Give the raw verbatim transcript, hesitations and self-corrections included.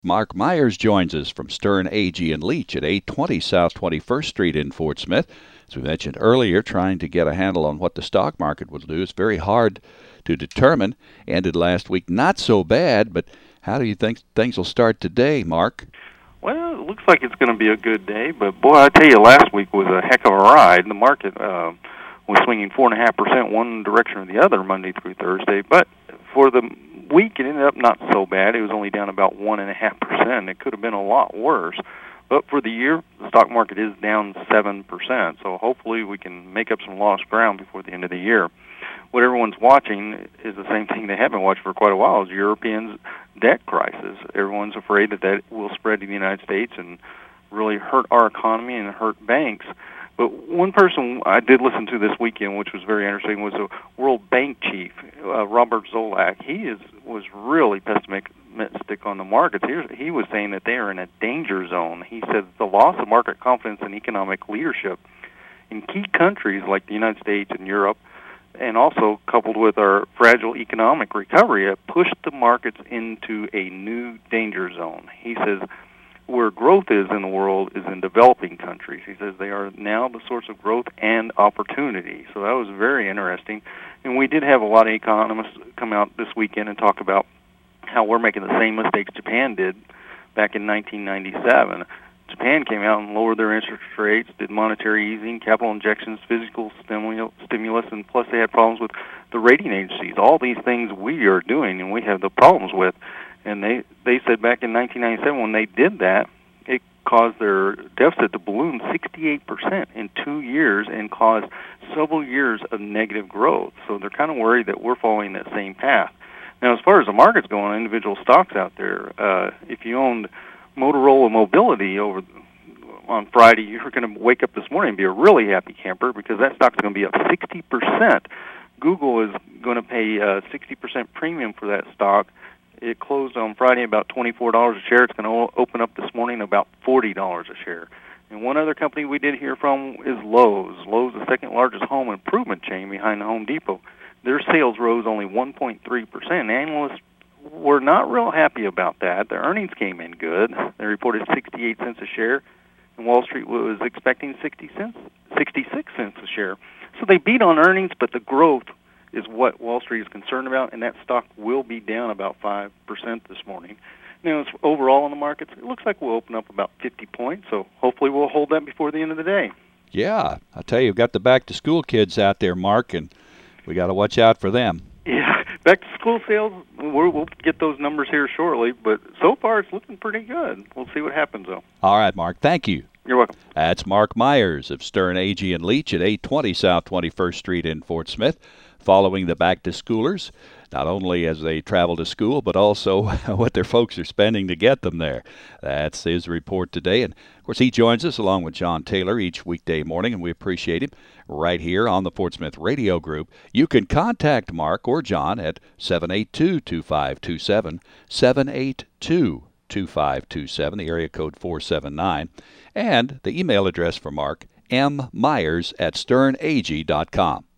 Mark Myers joins us from Stern, Agee and Leach at eight twenty South twenty-first Street in Fort Smith. As we mentioned earlier, trying to get a handle on what the stock market will do is very hard to determine. Ended last week not so bad, but how do you think things will start today, Mark? Well, it looks like it's going to be a good day, but boy, I tell you, last week was a heck of a ride. The market uh, was swinging four and a half percent one direction or the other Monday through Thursday, but for the week it ended up not so bad. It was only down about one and a half percent. It could have been a lot worse, but for the year, the stock market is down seven percent. So hopefully we can make up some lost ground before the end of the year. What everyone's watching is the same thing they have been watching for quite a while: is Europeans' debt crisis. Everyone's afraid that that will spread to the United States and really hurt our economy and hurt banks. But one person I did listen to this weekend, which was very interesting, was the World Bank chief, uh, Robert Zoellick. He is was really pessimistic on the markets. He, he was saying that they are in a danger zone. He said the loss of market confidence and economic leadership in key countries like the United States and Europe, and also coupled with our fragile economic recovery, have pushed the markets into a new danger zone. He says where growth is in the world is in developing countries. He says they are now the source of growth and opportunity. So that was very interesting. And we did have a lot of economists come out this weekend and talk about how we're making the same mistakes Japan did back in nineteen ninety-seven. Japan came out and lowered their interest rates, did monetary easing, capital injections, physical stimulus, and plus they had problems with the rating agencies. All these things we are doing and we have the problems with. And they, they said back in nineteen ninety-seven when they did that, it caused their deficit to balloon sixty-eight percent in two years and caused several years of negative growth. So they're kind of worried that we're following that same path. Now, as far as the market's going, individual stocks out there, uh, if you owned Motorola Mobility over on Friday, you're going to wake up this morning and be a really happy camper because that stock's going to be up sixty percent. Google is going to pay a sixty percent premium for that stock. It closed on Friday about twenty-four dollars a share. It's going to open up this morning about forty dollars a share. And one other company we did hear from is Lowe's. Lowe's, the second largest home improvement chain behind the Home Depot. Their sales rose only one point three percent. Analysts were not real happy about that. Their earnings came in good. They reported sixty-eight cents a share, and Wall Street was expecting sixty cents, sixty-six cents a share. So they beat on earnings, but the growth is what Wall Street is concerned about, and that stock will be down about five percent this morning. Now, overall in the markets, it looks like we'll open up about fifty points, so hopefully we'll hold that before the end of the day. Yeah, I tell you, we've got the back-to-school kids out there, Mark, and we got to watch out for them. Yeah, back-to-school sales, we're, we'll get those numbers here shortly, but so far it's looking pretty good. We'll see what happens, though. All right, Mark, thank you. You're welcome. That's Mark Myers of Stern, Agee and Leach at eight twenty South twenty-first Street in Fort Smith, following the back-to-schoolers, not only as they travel to school, but also what their folks are spending to get them there. That's his report today. And, of course, he joins us along with John Taylor each weekday morning, and we appreciate him right here on the Fort Smith Radio Group. You can contact Mark or John at seven eight two, two five two seven, seven eight two, two five two seven, the area code four seven nine, and the email address for Mark, m myers at stern agee dot com.